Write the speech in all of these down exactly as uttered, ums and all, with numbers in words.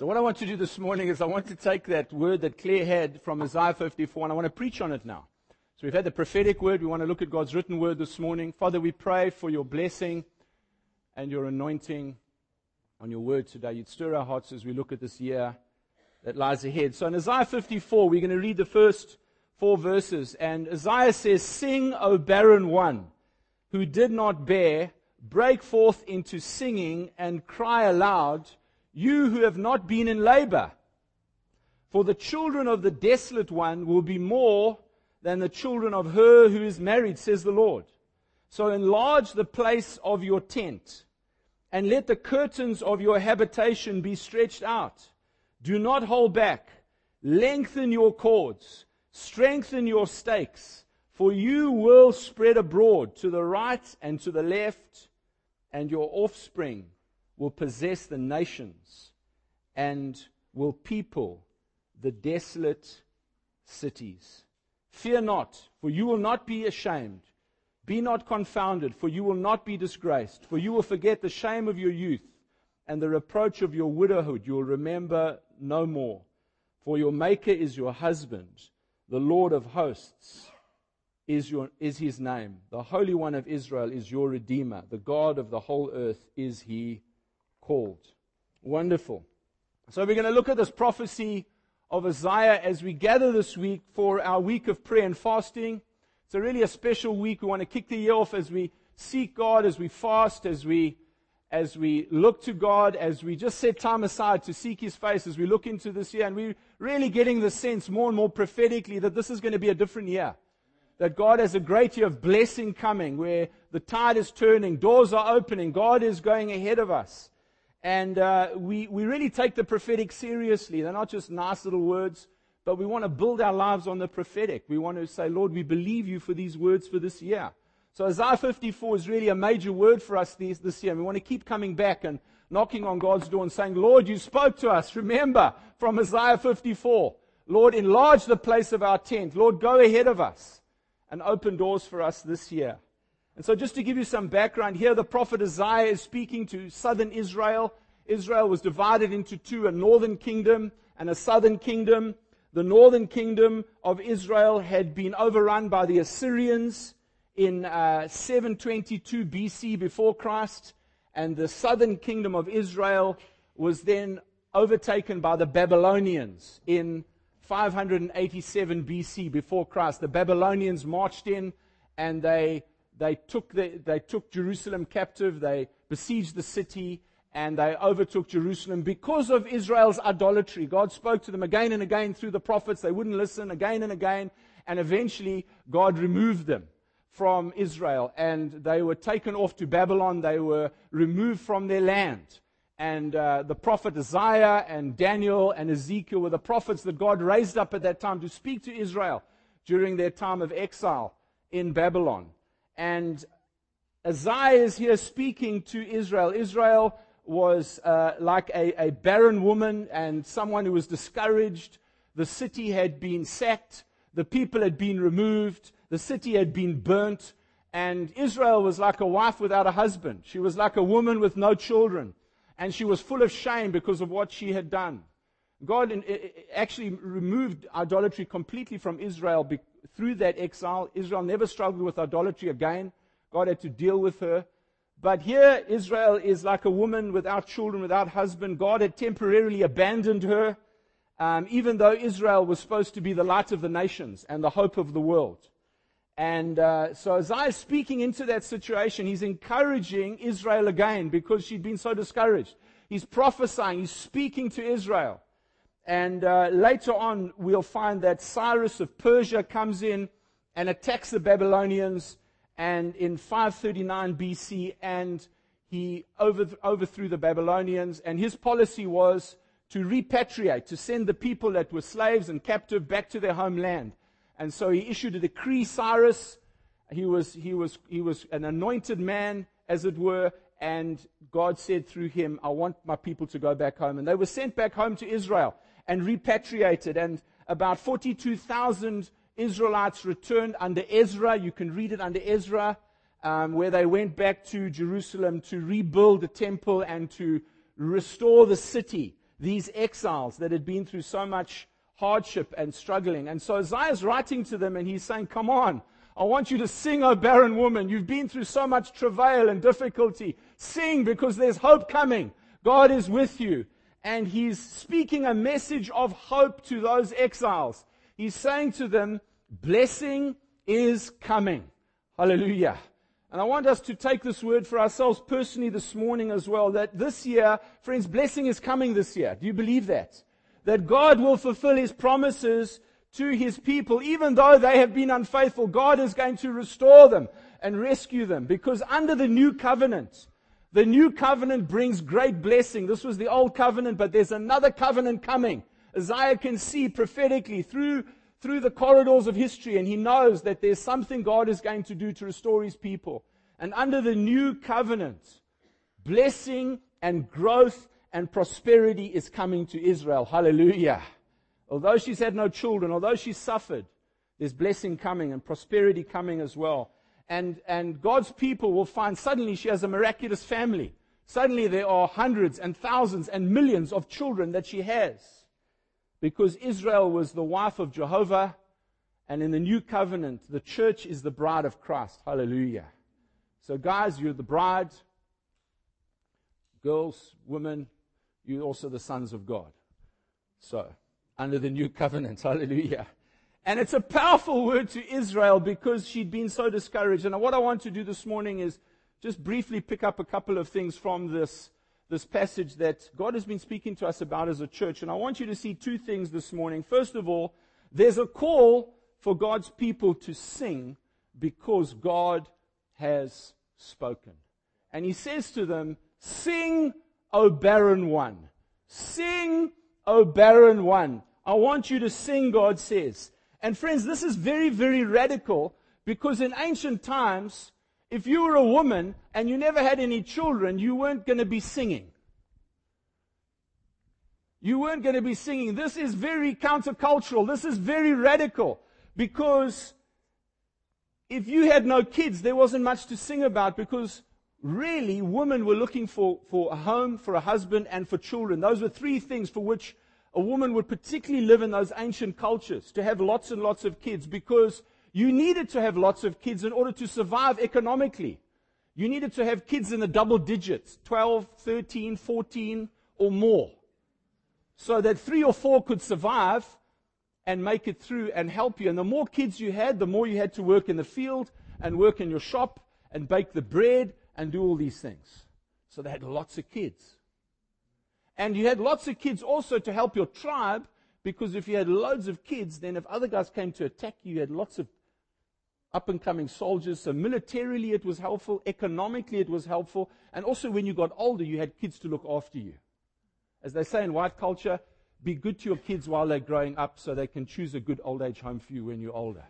So what I want to do this morning is I want to take that word that Claire had from Isaiah fifty-four, and I want to preach on it now. So we've had the prophetic word. We want to look at God's written word this morning. Father, we pray for your blessing and your anointing on your word today. You'd stir our hearts as we look at this year that lies ahead. So in Isaiah fifty-four, we're going to read the first four verses. And Isaiah says, "Sing, O barren one, who did not bear, break forth into singing and cry aloud, you who have not been in labor. For the children of the desolate one will be more than the children of her who is married, says the Lord. So enlarge the place of your tent, and let the curtains of your habitation be stretched out. Do not hold back. Lengthen your cords. Strengthen your stakes. For you will spread abroad to the right and to the left, and your offspring will possess the nations and will people the desolate cities. Fear not, for you will not be ashamed. Be not confounded, for you will not be disgraced. For you will forget the shame of your youth, and the reproach of your widowhood you will remember no more. For your Maker is your husband, the Lord of hosts is your is his name. The Holy One of Israel is your Redeemer. The God of the whole earth is he called." Wonderful. So we're going to look at this prophecy of Isaiah as we gather this week for our week of prayer and fasting. It's a really a special week. We want to kick the year off as we seek God, as we fast, as we as we look to God, as we just set time aside to seek His face, as we look into this year. And we're really getting the sense more and more prophetically that this is going to be a different year. That God has a great year of blessing coming, where the tide is turning, doors are opening, God is going ahead of us. And uh, we, we really take the prophetic seriously. They're not just nice little words, but we want to build our lives on the prophetic. We want to say, Lord, we believe you for these words for this year. So Isaiah fifty-four is really a major word for us this, this year. And we want to keep coming back and knocking on God's door and saying, Lord, you spoke to us. Remember from Isaiah fifty-four. Lord, enlarge the place of our tent. Lord, go ahead of us and open doors for us this year. And so just to give you some background here, the prophet Isaiah is speaking to southern Israel. Israel was divided into two, a northern kingdom and a southern kingdom. The northern kingdom of Israel had been overrun by the Assyrians in uh, seven twenty-two B C before Christ. And the southern kingdom of Israel was then overtaken by the Babylonians in five eighty-seven B C before Christ. The Babylonians marched in and they They took the, they took Jerusalem captive. They besieged the city and they overtook Jerusalem because of Israel's idolatry. God spoke to them again and again through the prophets. They wouldn't listen again and again. And eventually God removed them from Israel. And they were taken off to Babylon. They were removed from their land. And uh, the prophet Isaiah and Daniel and Ezekiel were the prophets that God raised up at that time to speak to Israel during their time of exile in Babylon. And Isaiah is here speaking to Israel. Israel was uh, like a, a barren woman and someone who was discouraged. The city had been sacked. The people had been removed. The city had been burnt. And Israel was like a wife without a husband. She was like a woman with no children. And she was full of shame because of what she had done. God in, actually removed idolatry completely from Israel be, through that exile. Israel never struggled with idolatry again. God had to deal with her. But here Israel is like a woman without children, without husband. God had temporarily abandoned her, um, even though Israel was supposed to be the light of the nations and the hope of the world. And uh, so Isaiah is speaking into that situation. He's encouraging Israel again because she'd been so discouraged. He's prophesying. He's speaking to Israel. And uh, later on, we'll find that Cyrus of Persia comes in and attacks the Babylonians and in five thirty-nine B C, and he over, overthrew the Babylonians. And his policy was to repatriate, to send the people that were slaves and captive back to their homeland. And so he issued a decree. Cyrus, he was he was he was an anointed man, as it were. And God said through him, I want my people to go back home. And they were sent back home to Israel and repatriated. And about forty-two thousand Israelites returned under Ezra. You can read it under Ezra, um, where they went back to Jerusalem to rebuild the temple and to restore the city. these exiles that had been through so much hardship and struggling. And so Isaiah's writing to them and he's saying, come on, I want you to sing, O barren woman. You've been through so much travail and difficulty. Sing, because there's hope coming. God is with you. And he's speaking a message of hope to those exiles. He's saying to them, blessing is coming. Hallelujah. And I want us to take this word for ourselves personally this morning as well, that this year, friends, blessing is coming this year. Do you believe that? That God will fulfill His promises to His people, even though they have been unfaithful. God is going to restore them and rescue them, because under the new covenant, the new covenant brings great blessing. This was the old covenant, but there's another covenant coming. Isaiah can see prophetically through through the corridors of history, and he knows that there's something God is going to do to restore His people. And under the new covenant, blessing and growth and prosperity is coming to Israel. Hallelujah. Although she's had no children, although she's suffered, there's blessing coming and prosperity coming as well. And, and God's people will find suddenly she has a miraculous family. Suddenly there are hundreds and thousands and millions of children that she has. Because Israel was the wife of Jehovah, and in the new covenant, the church is the bride of Christ. Hallelujah. So guys, you're the bride. Girls, women, you're also the sons of God. So, under the new covenant. Hallelujah. And it's a powerful word to Israel because she'd been so discouraged. And what I want to do this morning is just briefly pick up a couple of things from this This passage that God has been speaking to us about as a church. And I want you to see two things this morning. First of all, there's a call for God's people to sing because God has spoken. And He says to them, sing, O barren one. Sing, O barren one. I want you to sing, God says. And friends, this is very, very radical, because in ancient times, if you were a woman and you never had any children, you weren't going to be singing. You weren't going to be singing. This is very countercultural. This is very radical. Because if you had no kids, there wasn't much to sing about, because really women were looking for, for a home, for a husband, and for children. Those were three things for which a woman would particularly live in those ancient cultures, to have lots and lots of kids, because you needed to have lots of kids in order to survive economically. You needed to have kids in the double digits, twelve, thirteen, fourteen, or more, so that three or four could survive and make it through and help you. And the more kids you had, the more you had to work in the field and work in your shop and bake the bread and do all these things. So they had lots of kids. And you had lots of kids also to help your tribe, because if you had loads of kids, then if other guys came to attack you, you had lots of up-and-coming soldiers. So militarily it was helpful, economically it was helpful, and also when you got older, you had kids to look after you. As they say in white culture, be good to your kids while they're growing up so they can choose a good old age home for you when you're older.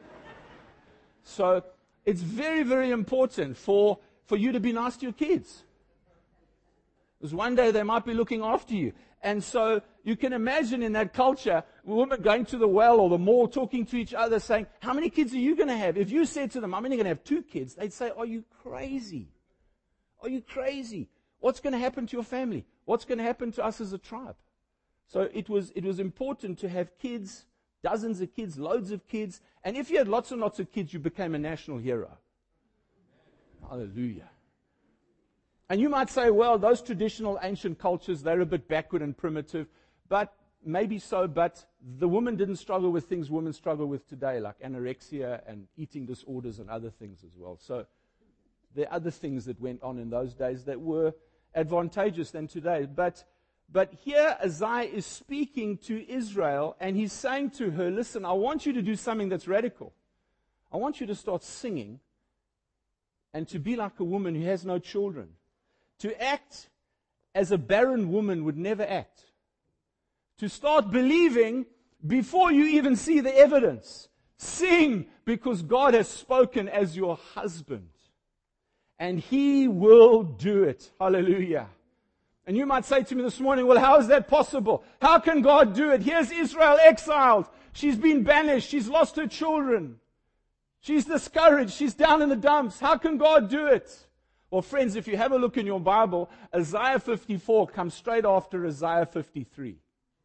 So it's very, very important for, for you to be nice to your kids. Because one day they might be looking after you. And so you can imagine in that culture, women going to the well or the mall, talking to each other, saying, how many kids are you going to have? If you said to them, I'm only going to have two kids, they'd say, are you crazy? Are you crazy? What's going to happen to your family? What's going to happen to us as a tribe? So it was, it was important to have kids, dozens of kids, loads of kids. And if you had lots and lots of kids, you became a national hero. Hallelujah. And you might say, well, those traditional ancient cultures, they're a bit backward and primitive. But maybe so, but the woman didn't struggle with things women struggle with today, like anorexia and eating disorders and other things as well. So there are other things that went on in those days that were advantageous than today. But, but here Isaiah is speaking to Israel, and he's saying to her, listen, I want you to do something that's radical. I want you to start singing and to be like a woman who has no children. To act as a barren woman would never act. To start believing before you even see the evidence. Sing because God has spoken as your husband. And He will do it. Hallelujah. And you might say to me this morning, well, how is that possible? How can God do it? Here's Israel exiled. She's been banished. She's lost her children. She's discouraged. She's down in the dumps. How can God do it? Well, friends, if you have a look in your Bible, Isaiah fifty-four comes straight after Isaiah fifty-three.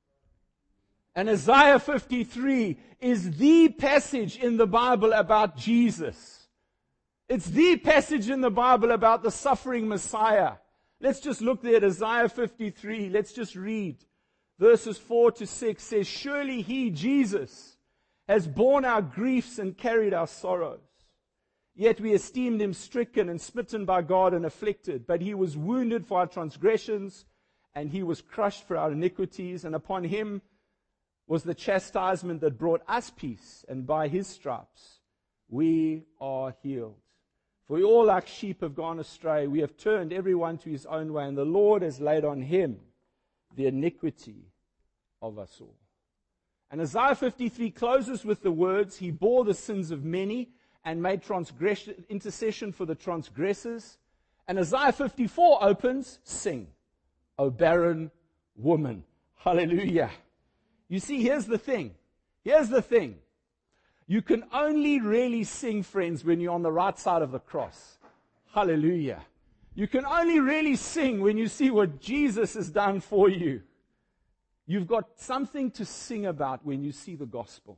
And Isaiah fifty-three is the passage in the Bible about Jesus. It's the passage in the Bible about the suffering Messiah. Let's just look there at Isaiah fifty-three. Let's just read. Verses four to six says, surely he, Jesus, has borne our griefs and carried our sorrows. Yet we esteemed him stricken and smitten by God and afflicted. But he was wounded for our transgressions, and he was crushed for our iniquities. And upon him was the chastisement that brought us peace, and by his stripes we are healed. For we all like sheep have gone astray. We have turned everyone to his own way, and the Lord has laid on him the iniquity of us all. And Isaiah fifty-three closes with the words, he bore the sins of many and made transgression, intercession for the transgressors. And Isaiah fifty-four opens, sing, O barren woman. Hallelujah. You see, here's the thing. Here's the thing. You can only really sing, friends, when you're on the right side of the cross. Hallelujah. You can only really sing when you see what Jesus has done for you. You've got something to sing about when you see the gospel.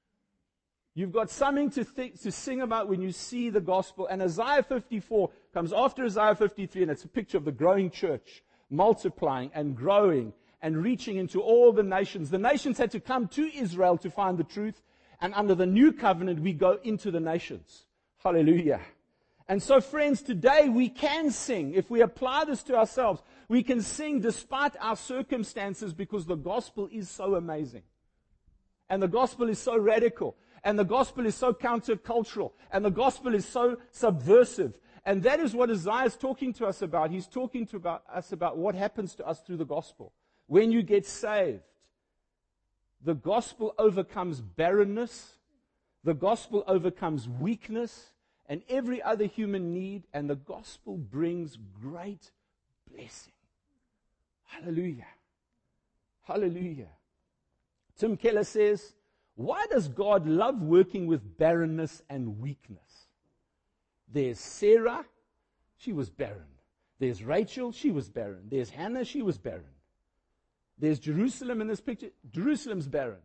You've got something to, th- to sing about when you see the gospel. And Isaiah fifty-four comes after Isaiah fifty-three, and it's a picture of the growing church, multiplying and growing and reaching into all the nations. The nations had to come to Israel to find the truth. And under the new covenant, we go into the nations. Hallelujah. And so, friends, today we can sing. If we apply this to ourselves, we can sing despite our circumstances because the gospel is so amazing. And the gospel is so radical. And the gospel is so countercultural. And the gospel is so subversive. And that is what Isaiah is talking to us about. He's talking to about us about what happens to us through the gospel. When you get saved, the gospel overcomes barrenness. The gospel overcomes weakness and every other human need, and the gospel brings great blessing. Hallelujah. Hallelujah. Tim Keller says, why does God love working with barrenness and weakness? There's Sarah, she was barren. There's Rachel, she was barren. There's Hannah, she was barren. There's Jerusalem in this picture. Jerusalem's barren.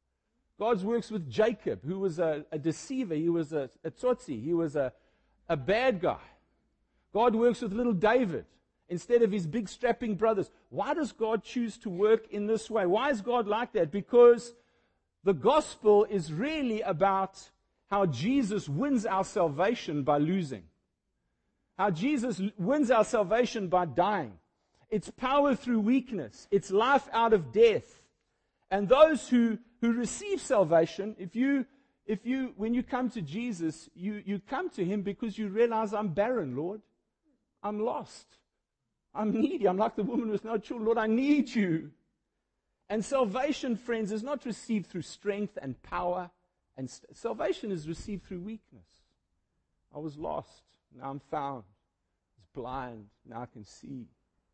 God works with Jacob, who was a, a deceiver. He was a, a tzotzi. He was a, a bad guy. God works with little David instead of his big strapping brothers. Why does God choose to work in this way? Why is God like that? Because the gospel is really about how Jesus wins our salvation by losing. How Jesus wins our salvation by dying. It's power through weakness. It's life out of death. And those who, who receive salvation, if you, if you, when you come to Jesus, you, you come to him because you realize, I'm barren, Lord. I'm lost. I'm needy. I'm like the woman with no children. Lord, I need you. And salvation, friends, is not received through strength and power. And st- salvation is received through weakness. I was lost. Now I'm found. I was blind. Now I can see.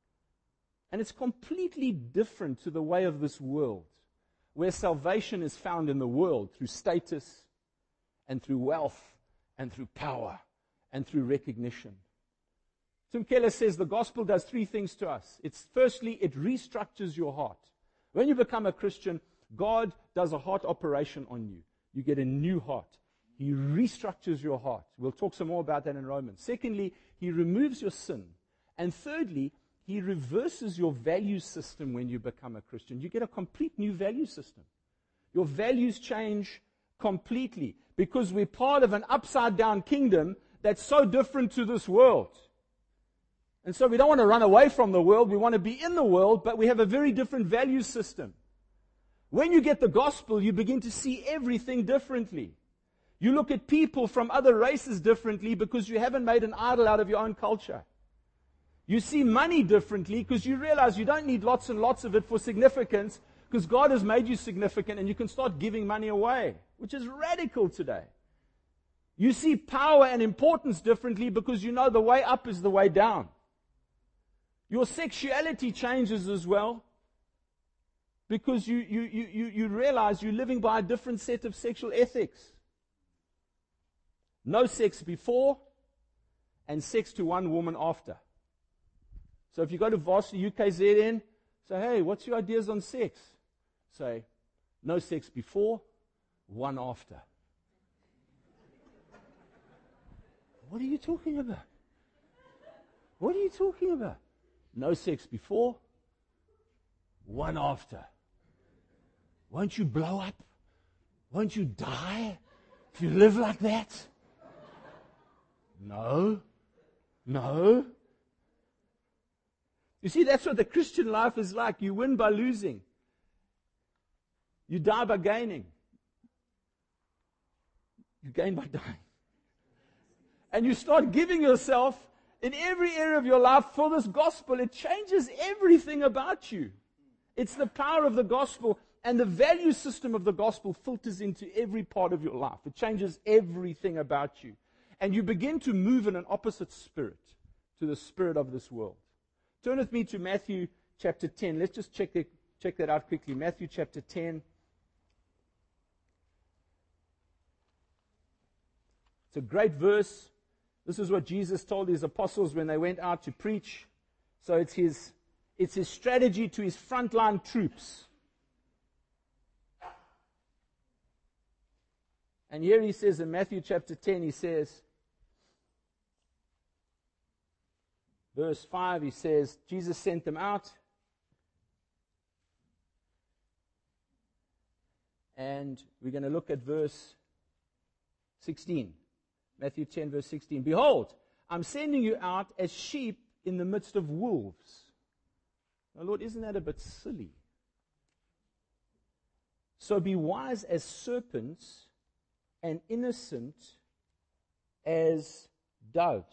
And it's completely different to the way of this world, where salvation is found in the world through status and through wealth and through power and through recognition. Tim Keller says the gospel does three things to us. It's firstly, it restructures your heart. When you become a Christian, God does a heart operation on you. You get a new heart. He restructures your heart. We'll talk some more about that in Romans. Secondly, he removes your sin. And thirdly, he reverses your value system when you become a Christian. You get a complete new value system. Your values change completely because we're part of an upside-down kingdom that's so different to this world. And so we don't want to run away from the world. We want to be in the world, but we have a very different value system. When you get the gospel, you begin to see everything differently. You look at people from other races differently because you haven't made an idol out of your own culture. You see money differently because you realize you don't need lots and lots of it for significance because God has made you significant and you can start giving money away, which is radical today. You see power and importance differently because you know the way up is the way down. Your sexuality changes as well because you, you, you, you, you realize you're living by a different set of sexual ethics. No sex before and sex to one woman after. So if you go to Varsity U K Z N, say, hey, what's your ideas on sex? Say, no sex before, one after. What are you talking about? What are you talking about? No sex before, one after. Won't you blow up? Won't you die if you live like that? No. No. You see, that's what the Christian life is like. You win by losing. You die by gaining. You gain by dying. And you start giving yourself in every area of your life for this gospel. It changes everything about you. It's the power of the gospel, and the value system of the gospel filters into every part of your life. It changes everything about you. And you begin to move in an opposite spirit to the spirit of this world. Turn with me to Matthew chapter ten. Let's just check, it, check that out quickly. Matthew chapter ten. It's a great verse. This is what Jesus told his apostles when they went out to preach. So it's his, it's his strategy to his frontline troops. And here he says in Matthew chapter ten, he says, verse five, he says, Jesus sent them out. And we're going to look at verse sixteen. Matthew ten, verse sixteen. Behold, I'm sending you out as sheep in the midst of wolves. Now, Lord, isn't that a bit silly? So be wise as serpents and innocent as doves.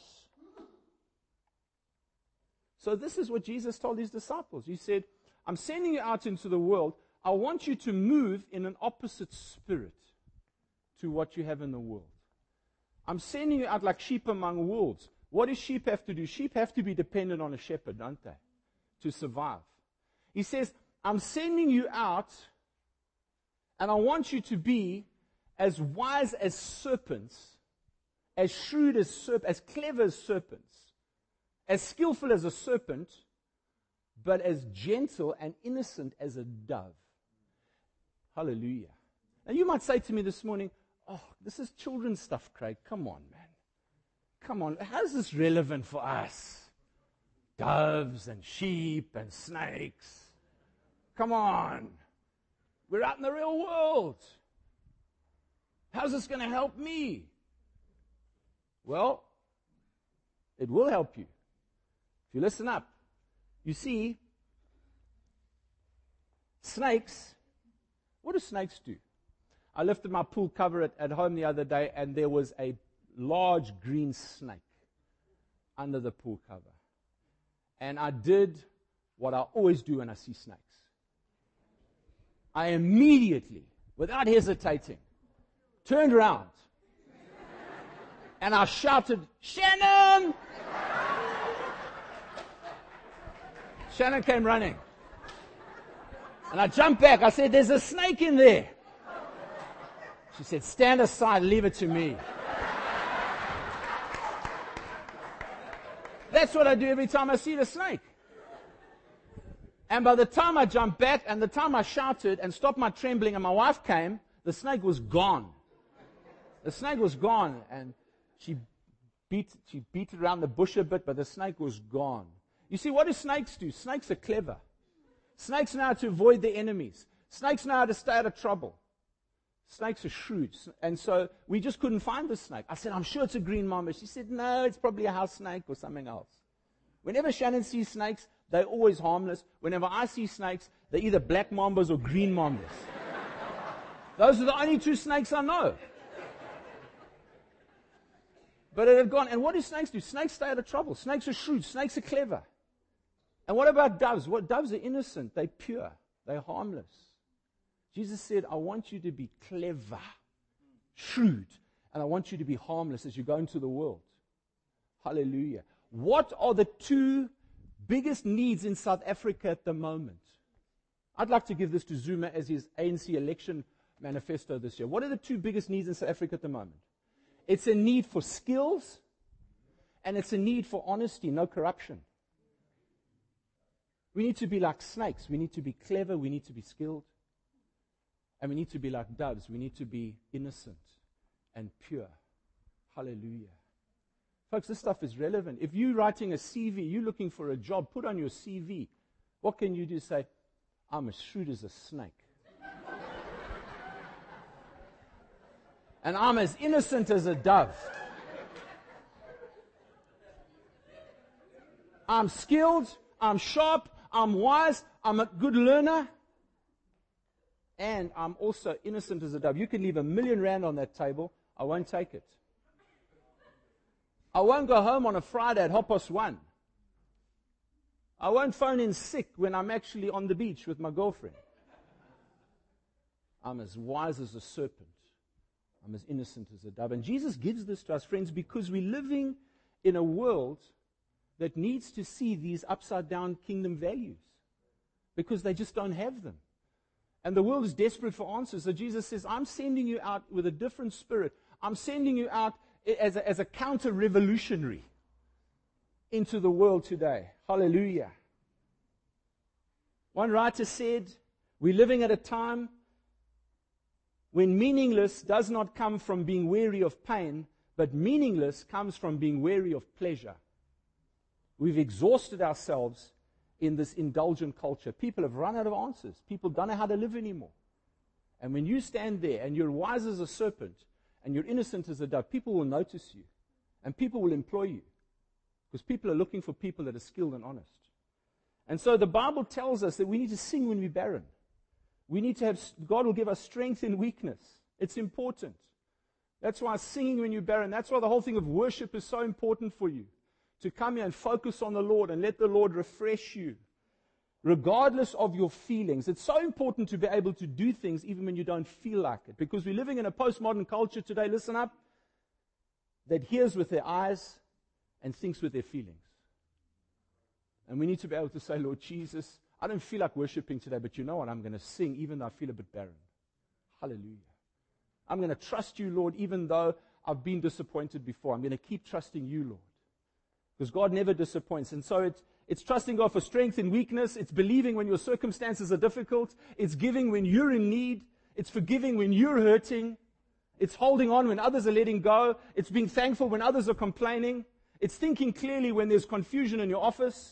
So this is what Jesus told his disciples. He said, I'm sending you out into the world. I want you to move in an opposite spirit to what you have in the world. I'm sending you out like sheep among wolves. What do sheep have to do? Sheep have to be dependent on a shepherd, don't they? To survive. He says, I'm sending you out, and I want you to be as wise as serpents, as shrewd as serpents, as clever as serpents, as skillful as a serpent, but as gentle and innocent as a dove. Hallelujah. Now you might say to me this morning, oh, this is children's stuff, Craig. Come on, man. Come on. How is this relevant for us? Doves and sheep and snakes. Come on. We're out in the real world. How's this going to help me? Well, it will help you. If you listen up. You see, snakes, what do snakes do? I lifted my pool cover at, at home the other day, and there was a large green snake under the pool cover. And I did what I always do when I see snakes. I immediately, without hesitating, turned around and I shouted, Shannon! Shannon came running. And I jumped back. I said, there's a snake in there. She said, stand aside, leave it to me. That's what I do every time I see the snake. And by the time I jumped back and the time I shouted and stopped my trembling and my wife came, the snake was gone. The snake was gone, and she beat, she beat it around the bush a bit, but the snake was gone. You see, what do snakes do? Snakes are clever. Snakes know how to avoid their enemies. Snakes know how to stay out of trouble. Snakes are shrewd. And so we just couldn't find the snake. I said, I'm sure it's a green mamba. She said, no, it's probably a house snake or something else. Whenever Shannon sees snakes, they're always harmless. Whenever I see snakes, they're either black mambas or green mambas. Those are the only two snakes I know. But it had gone. And what do snakes do? Snakes stay out of trouble. Snakes are shrewd. Snakes are clever. And what about doves? What doves are innocent. They're pure. They're harmless. Jesus said, I want you to be clever, shrewd, and I want you to be harmless as you go into the world. Hallelujah. What are the two biggest needs in South Africa at the moment? I'd like to give this to Zuma as his A N C election manifesto this year. What are the two biggest needs in South Africa at the moment? It's a need for skills, And it's a need for honesty, no corruption. We need to be like snakes. We need to be clever. We need to be skilled. And we need to be like doves. We need to be innocent and pure. Hallelujah. Folks, this stuff is relevant. If you're writing a C V, you're looking for a job, put on your C V. What can you do? Say, I'm as shrewd as a snake. And I'm as innocent as a dove. I'm skilled, I'm sharp, I'm wise, I'm a good learner, and I'm also innocent as a dove. You can leave a million rand on that table, I won't take it. I won't go home on a Friday at half past one. I won't phone in sick when I'm actually on the beach with my girlfriend. I'm as wise as a serpent. I'm as innocent as a dove. And Jesus gives this to us, friends, because we're living in a world that needs to see these upside-down kingdom values, because they just don't have them. And the world is desperate for answers. So Jesus says, I'm sending you out with a different spirit. I'm sending you out as a, as a counter-revolutionary into the world today. Hallelujah. One writer said, we're living at a time when meaningless does not come from being weary of pain, but meaningless comes from being weary of pleasure. We've exhausted ourselves in this indulgent culture. People have run out of answers. People don't know how to live anymore. And when you stand there and you're wise as a serpent and you're innocent as a dove, people will notice you and people will employ you, because people are looking for people that are skilled and honest. And so the Bible tells us that we need to sing when we're barren. We need to have, God will give us strength in weakness. It's important. That's why singing when you're barren, that's why the whole thing of worship is so important for you. To come here and focus on the Lord and let the Lord refresh you, regardless of your feelings. It's so important to be able to do things even when you don't feel like it, because we're living in a postmodern culture today, listen up, that hears with their eyes and thinks with their feelings. And we need to be able to say, Lord Jesus, I don't feel like worshiping today, but you know what? I'm going to sing even though I feel a bit barren. Hallelujah. I'm going to trust you, Lord, even though I've been disappointed before. I'm going to keep trusting you, Lord, because God never disappoints. And so it's, it's trusting God for strength in weakness. It's believing when your circumstances are difficult. It's giving when you're in need. It's forgiving when you're hurting. It's holding on when others are letting go. It's being thankful when others are complaining. It's thinking clearly when there's confusion in your office.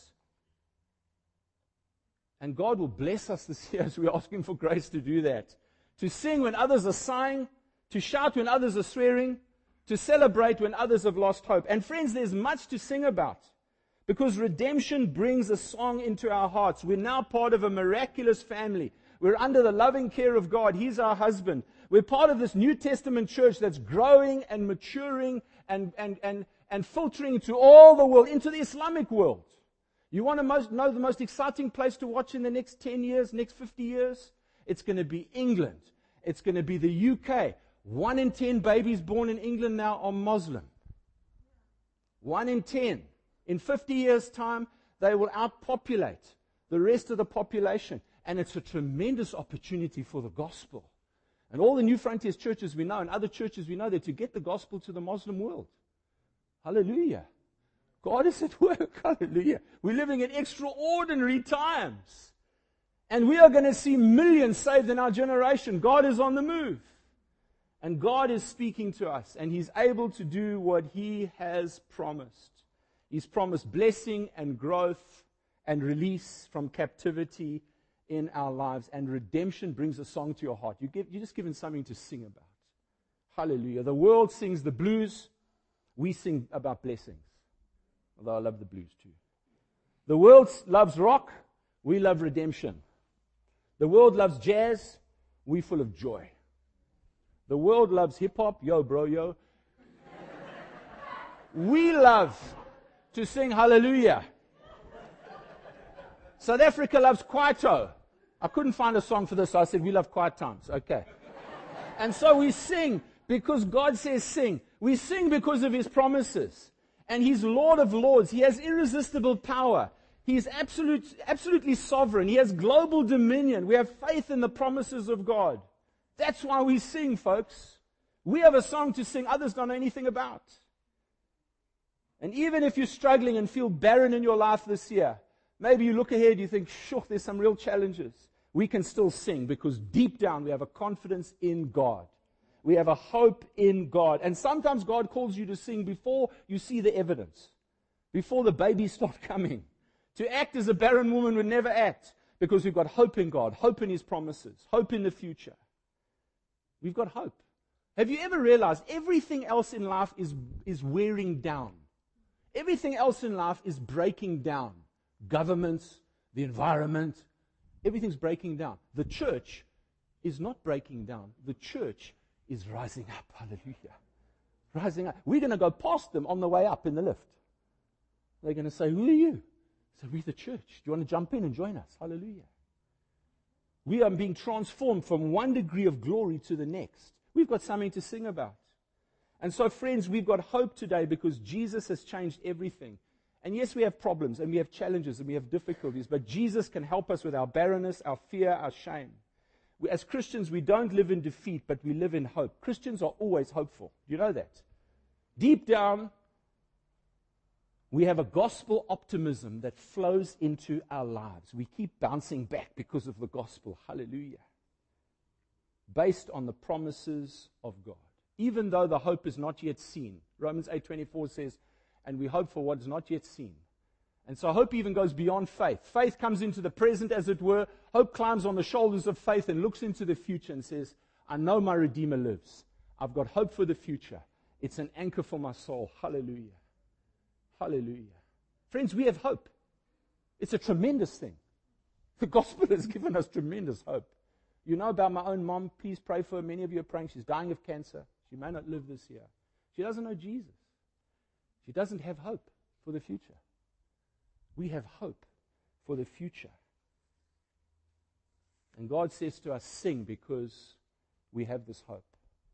And God will bless us this year as we ask Him for grace to do that. To sing when others are sighing. To shout when others are swearing. To celebrate when others have lost hope. And friends, there's much to sing about, because redemption brings a song into our hearts. We're now part of a miraculous family. We're under the loving care of God. He's our husband. We're part of this New Testament church that's growing and maturing and, and, and, and filtering into all the world, into the Islamic world. You want to most, know the most exciting place to watch in the next ten years, next fifty years? It's going to be England. It's going to be the U K. One in ten babies born in England now are Muslim. One in ten. In fifty years' time, they will outpopulate the rest of the population. And it's a tremendous opportunity for the gospel. And all the New Frontiers churches we know and other churches we know, they're to get the gospel to the Muslim world. Hallelujah. God is at work. Hallelujah. We're living in extraordinary times. And we are going to see millions saved in our generation. God is on the move. And God is speaking to us. And He's able to do what He has promised. He's promised blessing and growth and release from captivity in our lives. And redemption brings a song to your heart. You give, you're just given something to sing about. Hallelujah. The world sings the blues. We sing about blessings. Although I love the blues too. The world loves rock. We love redemption. The world loves jazz. We're full of joy. The world loves hip-hop. Yo, bro, yo. We love to sing hallelujah. South Africa loves kwaito. I couldn't find a song for this, so I said we love quiet times. Okay. And so we sing because God says sing. We sing because of His promises. And He's Lord of Lords. He has irresistible power. He is absolute, absolutely sovereign. He has global dominion. We have faith in the promises of God. That's why we sing, folks. We have a song to sing others don't know anything about. And even if you're struggling and feel barren in your life this year, maybe you look ahead, you think, sure, there's some real challenges. We can still sing because deep down we have a confidence in God. We have a hope in God. And sometimes God calls you to sing before you see the evidence, before the babies start coming. To act as a barren woman would never act because we've got hope in God, hope in His promises, hope in the future. We've got hope. Have you ever realized everything else in life is, is wearing down? Everything else in life is breaking down. Governments, the environment, everything's breaking down. The church is not breaking down. The church is rising up. Hallelujah. Rising up. We're going to go past them on the way up in the lift. They're going to say, who are you? So we're the church. Do you want to jump in and join us? Hallelujah. We are being transformed from one degree of glory to the next. We've got something to sing about. And so, friends, we've got hope today because Jesus has changed everything. And yes, we have problems and we have challenges and we have difficulties, but Jesus can help us with our barrenness, our fear, our shame. We, as Christians, we don't live in defeat, but we live in hope. Christians are always hopeful. Do you know that? Deep down, we have a gospel optimism that flows into our lives. We keep bouncing back because of the gospel. Hallelujah. Based on the promises of God. Even though the hope is not yet seen. Romans eight twenty-four says, and we hope for what is not yet seen. And so hope even goes beyond faith. Faith comes into the present, as it were. Hope climbs on the shoulders of faith and looks into the future and says, I know my Redeemer lives. I've got hope for the future. It's an anchor for my soul. Hallelujah. Hallelujah. Friends, we have hope. It's a tremendous thing. The gospel has given us tremendous hope. You know about my own mom. Please pray for her. Many of you are praying. She's dying of cancer. She may not live this year. She doesn't know Jesus. She doesn't have hope for the future. We have hope for the future. And God says to us, sing because we have this hope.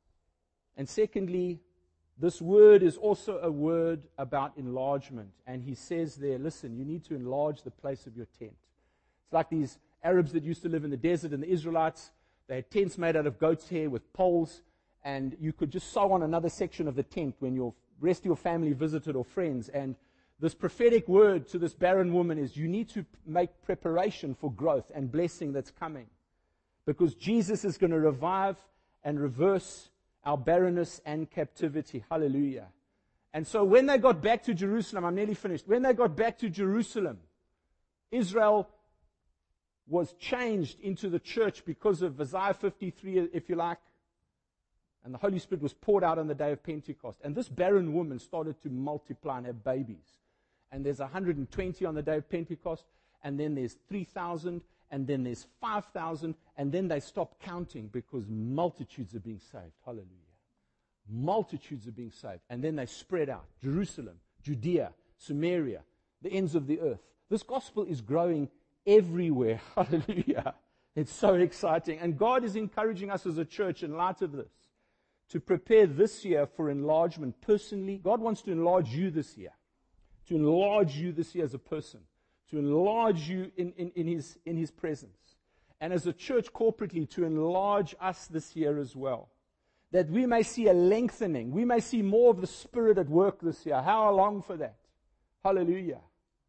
And secondly, this word is also a word about enlargement. And He says there, listen, you need to enlarge the place of your tent. It's like these Arabs that used to live in the desert and the Israelites. They had tents made out of goat's hair with poles. And you could just sew on another section of the tent when your rest of your family visited or friends. And this prophetic word to this barren woman is you need to make preparation for growth and blessing that's coming. Because Jesus is going to revive and reverse our barrenness and captivity. Hallelujah. And so when they got back to Jerusalem, I'm nearly finished. When they got back to Jerusalem, Israel was changed into the church because of Isaiah fifty-three, if you like. And the Holy Spirit was poured out on the day of Pentecost. And this barren woman started to multiply and have babies. And there's one hundred twenty on the day of Pentecost. And then there's three thousand. And then there's five thousand. And then they stop counting because multitudes are being saved. Hallelujah. Multitudes are being saved. And then they spread out. Jerusalem, Judea, Samaria, the ends of the earth. This gospel is growing everywhere. Hallelujah. It's so exciting. And God is encouraging us as a church in light of this to prepare this year for enlargement personally. God wants to enlarge you this year. To enlarge you this year as a person. To enlarge you in, in, in, his, in His presence. And as a church corporately, to enlarge us this year as well. That we may see a lengthening. We may see more of the Spirit at work this year. How I long for that. Hallelujah.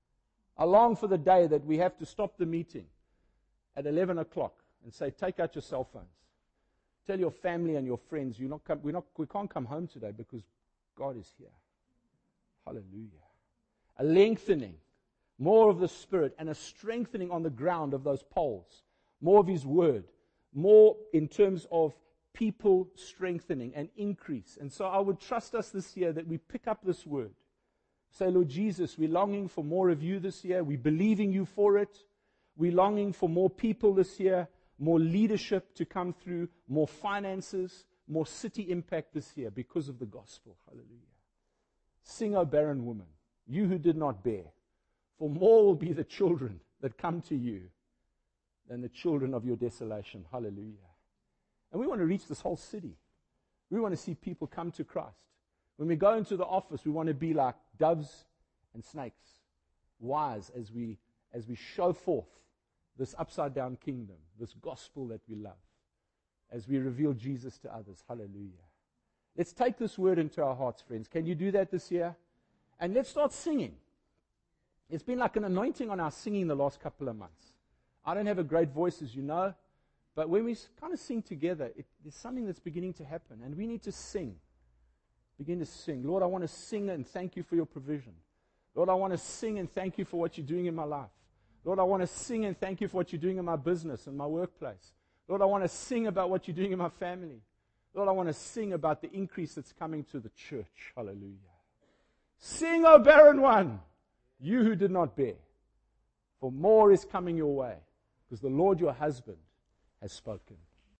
I long for the day that we have to stop the meeting at eleven o'clock and say, take out your cell phones. Tell your family and your friends, you're not come, we're not, we can't come home today because God is here. Hallelujah. A lengthening, more of the Spirit, and a strengthening on the ground of those poles. More of His Word. More in terms of people strengthening and increase. And so I would trust us this year that we pick up this Word. Say, Lord Jesus, we're longing for more of You this year. We're believing You for it. We're longing for more people this year. More leadership to come through, more finances, more city impact this year because of the gospel. Hallelujah. Sing, O barren woman, you who did not bear, for more will be the children that come to you than the children of your desolation. Hallelujah. And we want to reach this whole city. We want to see people come to Christ. When we go into the office, we want to be like doves and snakes, wise as we as we show forth this upside-down kingdom, this gospel that we love, as we reveal Jesus to others. Hallelujah. Let's take this word into our hearts, friends. Can you do that this year? And let's start singing. It's been like an anointing on our singing the last couple of months. I don't have a great voice, as you know, but when we kind of sing together, it, there's something that's beginning to happen, and we need to sing. Begin to sing. Lord, I want to sing and thank you for your provision. Lord, I want to sing and thank you for what you're doing in my life. Lord, I want to sing and thank you for what you're doing in my business and my workplace. Lord, I want to sing about what you're doing in my family. Lord, I want to sing about the increase that's coming to the church. Hallelujah. Sing, O barren one, you who did not bear, for more is coming your way, because the Lord your husband has spoken.